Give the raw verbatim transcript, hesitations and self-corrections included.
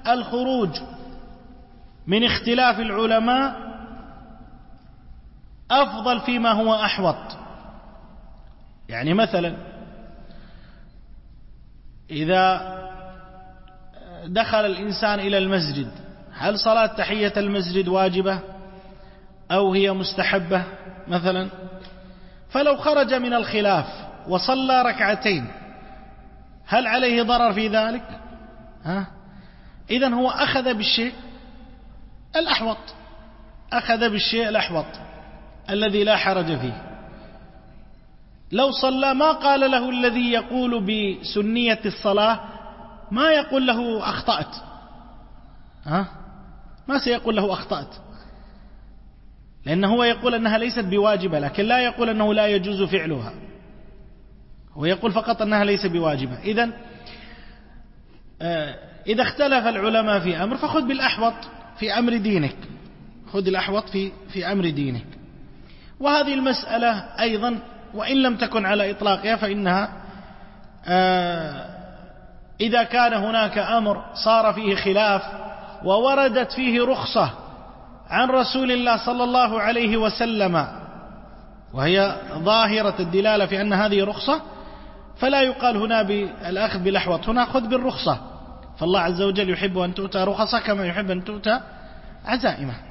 الخروج من اختلاف العلماء أفضل فيما هو أحوط. يعني مثلا إذا دخل الإنسان إلى المسجد، هل صلاة تحية المسجد واجبة أو هي مستحبة مثلا؟ فلو خرج من الخلاف وصلى ركعتين هل عليه ضرر في ذلك؟ ها؟ إذن هو أخذ بالشيء الأحوط، أخذ بالشيء الأحوط الذي لا حرج فيه. لو صلى ما قال له الذي يقول بسنية الصلاة، ما يقول له أخطأت، ها؟ ما سيقول له أخطأت، لأنه هو يقول أنها ليست بواجبة، لكن لا يقول أنه لا يجوز فعلها، هو يقول فقط أنها ليست بواجبة. إذن إذا اختلف العلماء في أمر فخذ بالأحوط في أمر دينك، خذ الأحوط في في أمر دينك. وهذه المسألة أيضا وإن لم تكن على إطلاقها فإنها إذا كان هناك أمر صار فيه خلاف ووردت فيه رخصة عن رسول الله صلى الله عليه وسلم وهي ظاهرة الدلالة في أن هذه رخصة، فلا يقال هنا بالأخذ بالأحوط، هنا خذ بالرخصة. فالله عز وجل يحب أن تؤتى رخصة كما يحب أن تؤتى عزائمه.